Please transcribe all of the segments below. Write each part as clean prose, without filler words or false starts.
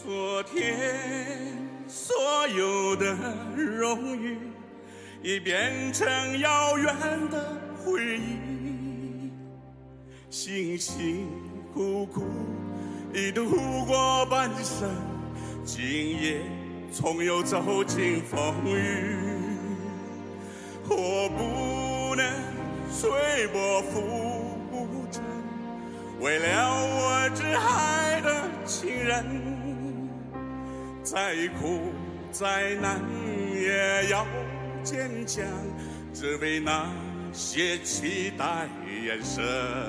昨天所有的荣誉，已变成遥远的回忆。辛辛苦苦已度过半生，今夜总有走进风雨。我不能随波浮沉，为了我挚爱的情人。再苦再难也要坚强，只为那些期待眼神。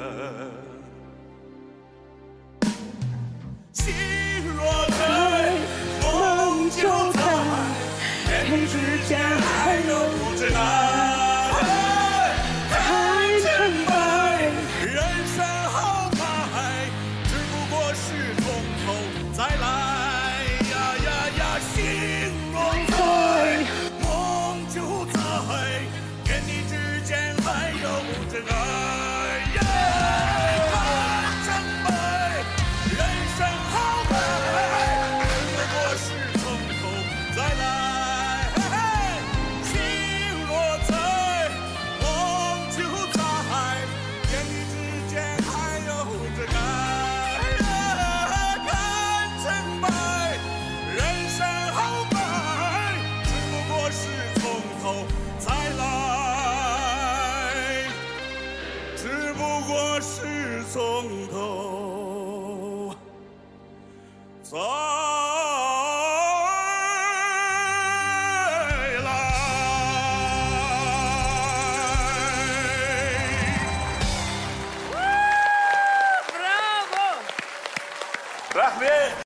心若在，梦就在，天之间还有真爱。看成败，人生豪迈，只不过是从头再来。心若在，梦就在，跟你之间还有真爱。看成败，人生豪迈，只不过是从头再来。心若在，梦就在，跟你之间还有真爱。看成败，人生豪迈，只不过是从头再来，只不过是从头再来。 Bravo! Rahmi